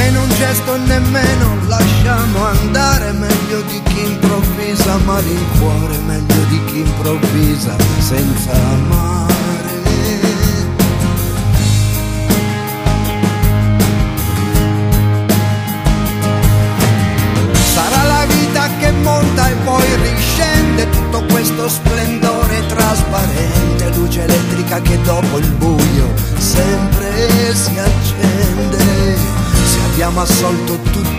nemmeno un gesto, nemmeno lasciamo andare, meglio di chi improvvisa, malincuore, meglio di chi improvvisa senza amare. Sarà la vita che monta e poi riscende, tutto questo splendore trasparente, luce elettrica che dopo il buio sempre si accende. Se abbiamo assolto tutti